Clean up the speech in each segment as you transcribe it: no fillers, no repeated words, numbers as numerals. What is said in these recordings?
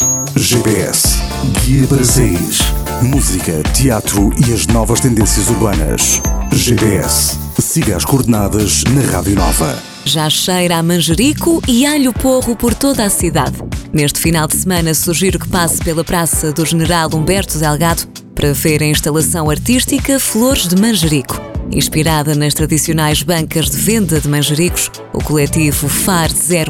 GPS, guia para sair. Música, teatro e as novas tendências urbanas. GPS, siga as coordenadas na Rádio Nova. Já cheira a manjerico e alho porro por toda a cidade. Neste final de semana sugiro que passe pela Praça do General Humberto Delgado para ver a instalação artística Flores de Manjerico. Inspirada nas tradicionais bancas de venda de manjericos, o coletivo FAR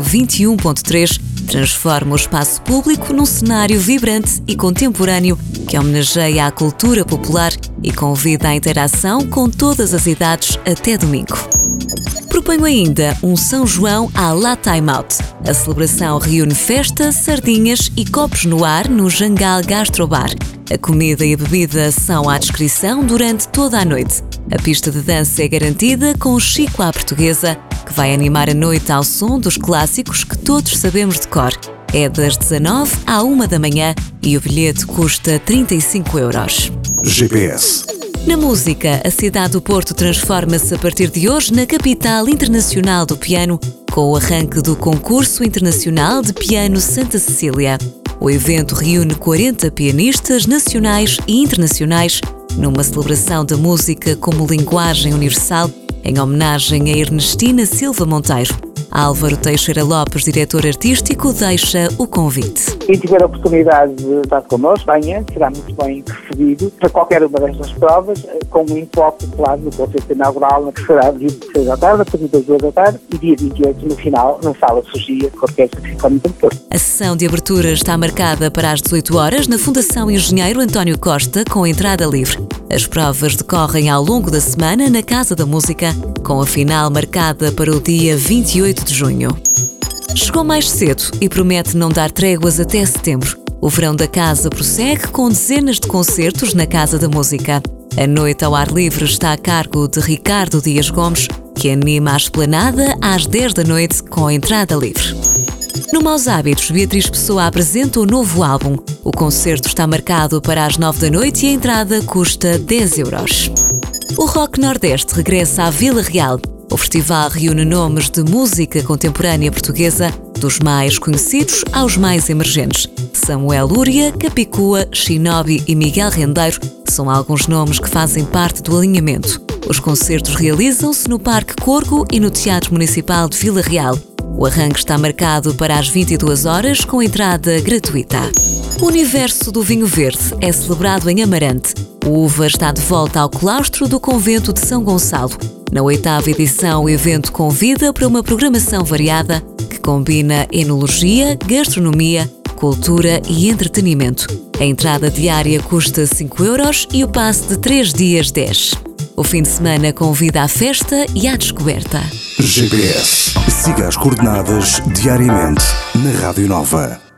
021.3 transforma o espaço público num cenário vibrante e contemporâneo que homenageia a cultura popular e convida à interação com todas as idades até domingo. Proponho ainda um São João à La Time Out. A celebração reúne festa, sardinhas e copos no ar no Jangal Gastrobar. A comida e a bebida são à descrição durante toda a noite. A pista de dança é garantida com o Chico à Portuguesa, que vai animar a noite ao som dos clássicos que todos sabemos de cor. É das 19 à 1 da manhã e o bilhete custa 35 €. GPS. Na música, a cidade do Porto transforma-se a partir de hoje na capital internacional do piano, com o arranque do Concurso Internacional de Piano Santa Cecília. O evento reúne 40 pianistas nacionais e internacionais numa celebração da música como linguagem universal, em homenagem a Ernestina Silva Monteiro. Álvaro Teixeira Lopes, diretor artístico, deixa o convite. Quem tiver a oportunidade de estar connosco, amanhã será muito bem recebido para qualquer uma destas provas, com um enfoque, claro, no concerto inaugural, que será dia 16 da tarde, a partir das 2 da tarde, e dia 28 no final, na Sala Surgia, com a Orquestra Sinfónica do Porto. A sessão de abertura está marcada para as 18 horas na Fundação Engenheiro António Costa, com entrada livre. As provas decorrem ao longo da semana na Casa da Música, com a final marcada para o dia 28 de junho. Chegou mais cedo e promete não dar tréguas até setembro. O verão da casa prossegue com dezenas de concertos na Casa da Música. A noite ao ar livre está a cargo de Ricardo Dias Gomes, que anima a esplanada às 10 da noite com entrada livre. No Maus Hábitos, Beatriz Pessoa apresenta o novo álbum. O concerto está marcado para as 9 da noite e a entrada custa 10 €. O Rock Nordeste regressa à Vila Real. O festival reúne nomes de música contemporânea portuguesa, dos mais conhecidos aos mais emergentes. Samuel Lúria, Capicua, Shinobi e Miguel Rendeiro são alguns nomes que fazem parte do alinhamento. Os concertos realizam-se no Parque Corgo e no Teatro Municipal de Vila Real. O arranque está marcado para as 22 horas com entrada gratuita. O universo do vinho verde é celebrado em Amarante. O Uva está de volta ao claustro do Convento de São Gonçalo. Na 8ª edição, o evento convida para uma programação variada que combina enologia, gastronomia, cultura e entretenimento. A entrada diária custa 5 € e o passe de 3 dias 10. O fim de semana convida à festa e à descoberta. GPS. Siga as coordenadas diariamente na Rádio Nova.